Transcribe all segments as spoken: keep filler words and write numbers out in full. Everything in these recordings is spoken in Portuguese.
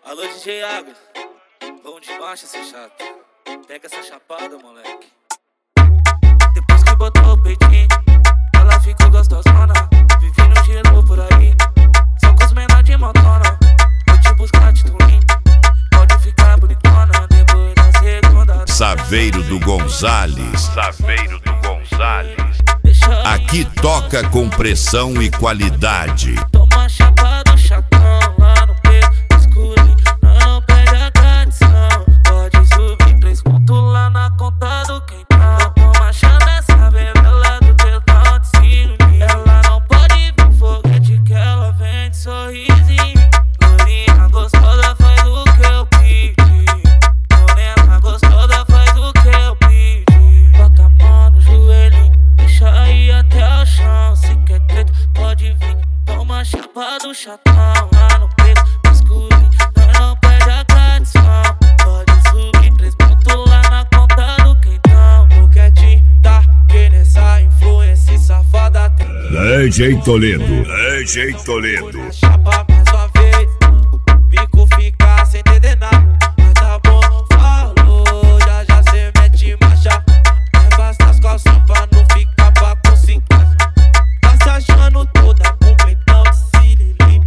Alô, D J Águas, vamos de marcha, seu chato. Pega essa chapada, moleque. Depois que botou o peitinho, ela ficou gostosona. Vivi no gelo por aí, só com os menores de motona. Vou te buscar de twin, pode ficar bonitona. Depois da segunda. Saveiro do Gonzales. Saveiro do Gonzales. Aqui toca com pressão e qualidade. Toma chapa do chatão lá no peito, escurinho, não perde a tradição. Pode subir três pontos lá na conta do quentão. Toma chapa dessa bebela do teu tal de ciúme. Ela não pode ver o foguete que ela vem de sorrisinho. Lorinha gostosa faz o que eu pedi. Morena gostosa faz o que eu pedi. Bota a mão no joelho, deixa aí até o chão. Se quer treta, pode vir. Toma chapa do chatão lá no peito, escurinho, não perde a tradição. Pode subir três pontos lá na conta do quentão. O quietinho tá querendo essa influência safada tem. D J Toledo, D J Toledo. Chapa mais uma vez, o bico fica sem entender nada. Mas tá bom, falou, já já cê mete marcha. Leva as calças pra não ficar pra conseguir. Tá se achando toda com peitão de siriri.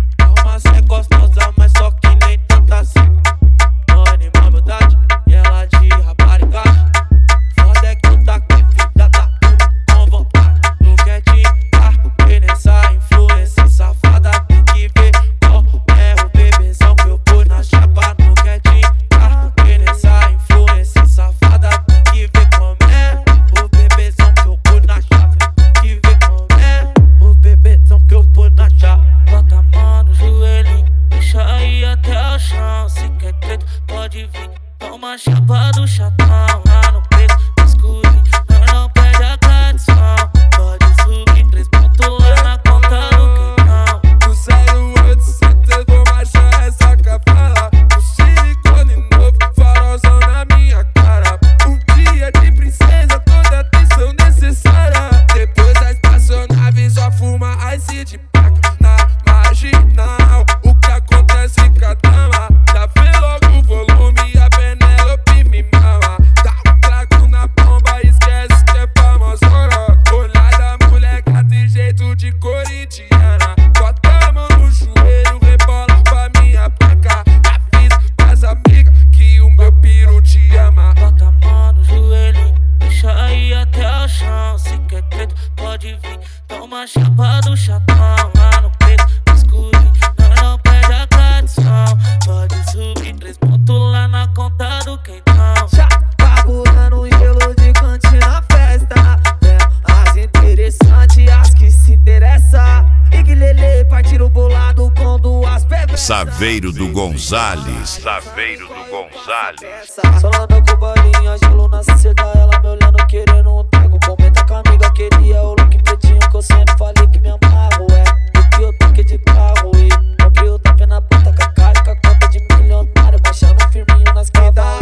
É uma cê gostosa, mas só que nem tanta assim. Não anima humildade e ela de raparigagem. Foda é que tu tá com vida, tá com vontade. No quietinho tá querendo essa influência safada. Tem que ver qual é o bebezão que eu pus na chapa. No quietinho tá querendo essa influência safada. Tem que ver como é o bebezão que eu pus na chapa. Tem que ver como é o bebezão que eu pus na chapa. Bota a mão no joelho, deixa aí até o chão. Se quer treta, pode vir. Toma chapa do chatão lá no peito, escurinho, não perde a tradição. Pode subir três pontos lá na conta do quentão. Do zero oitocentos vou marchar essa capela. O silicone novo, farolzão na minha cara. Um dia de princesa, toda atenção necessária. Depois da espaçonave só fuma ice de placa. Na marginal, o que acontece com a dama? Já vê logo o volume e a Penélope me mama. Dá um trago na bomba, esquece que é famosona. Olhar da mulher gata e jeito de corintiana. Bota a mão no joelho, rebola pra minha placa. Avisa pras amigas que o meu piru te ama. Bota a mão no joelho, deixa aí até o chão. Se quer treta, pode vir. Toma chapa do chatão lá no peito, escurinho, não perde a tradição. Pode subir três pontos lá na conta do quentão. Já bagulhando um gelo de cantinho na festa. É, as interessantes, as que se interessam. Iguilele, partiu bolado com duas bebês. Saveiro do Gonzales. Saveiro do Gonzales. Solando com bolinha, gelo na cesta. Ela me olhando, querendo um trago. Comenta com a amiga, queria o look pretinho que eu sempre falei que me amarro. É, o que eu toquei de carro e comprei o tapé na ponta com a cara, com a conta de milionário. Baixando firminho nas cavalas.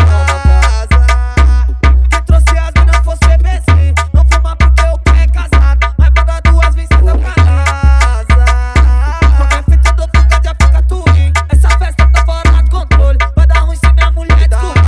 Quem trouxe as minas fosse B C. Não fuma porque o pé é casado, mas manda duas vezes da casa. Qualquer feita do fuga já fica tudo. Essa festa tá fora do controle. Vai dar ruim se minha mulher descobrir.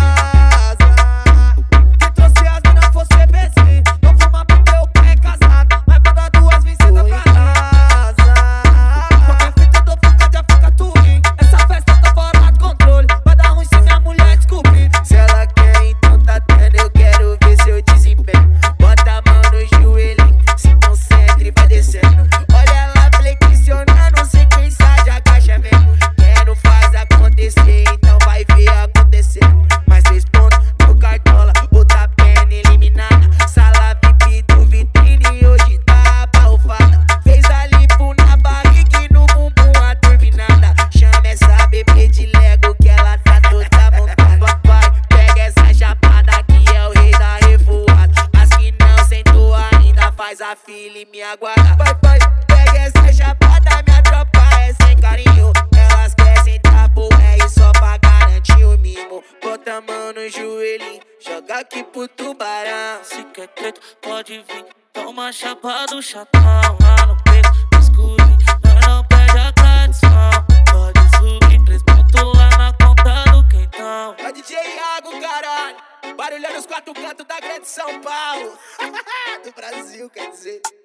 Quem trouxe as minas fosse B C. Não fuma porque o pé é casado, mas manda duas vezes da casa. Qualquer feita do fuga já fica tudo. Essa festa tá fora do controle. Vai dar ruim se minha mulher descobrir. Se ela quer, então tá tendo, eu quero ver seu desempenho. Bota a mão no joelho, se concentre e vai descendo. Olha ela flexionando, sequência de agacha mesmo. Quero faz acontecer, então vai ver acontecer. Mais três pontos no cartola, outra pena eliminada. Sala V I P do vitrine, hoje tá palfada. Fez a lipo na barriga e no bumbum a turbinada. Chama essa bebê de Lego que ela tá toda montada. Papai, pega essa chapada que é o rei da revoada. As que não sentou ainda faz a fila e me aguarda. Papai, pega essa chapada, minha tropa é sem carinho. Elas querem sentar pro ré só pra garantir o mimo. Bota a mão no joelho, joga aqui pro tubarão. Se quer treta, pode vir. Toma chapa do chatão lá no peito, escurinho, não perde a tradição. Pode subir três pontos lá na quatro cantos da grande São Paulo. Do Brasil, quer dizer.